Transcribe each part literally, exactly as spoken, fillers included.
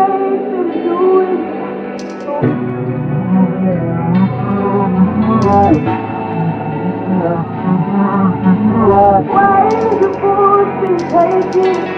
Why did you force me to take it?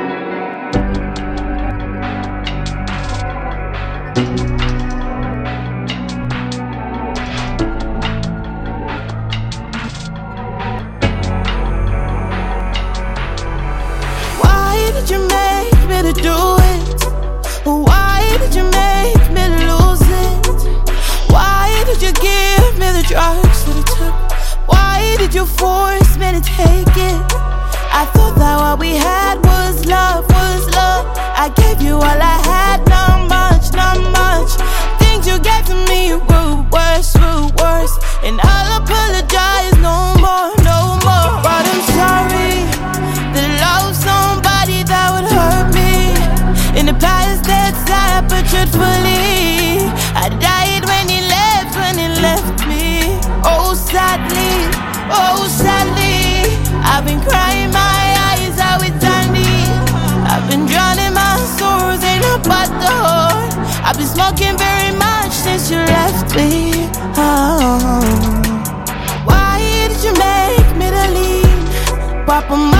Why did you make me to do it? Why did you make me to lose it? Why did you give me the drugs that it took? Why did you force me to take it? I thought that what we had was love, was love. I gave you all I had, not much, not much. Things you gave to me were worse, were worse. And I'll apologize no more, no more. But I'm sorry that I loved somebody that would hurt me. In the past that's I butchered fully. I died when he left, when he left me. Oh sadly, oh sadly, I've been crying my eyes out with Dandy. I've been drowning my sorrows in a bottle. I've been smoking very much since you left me. Oh. Why did you make me to leave? Papa,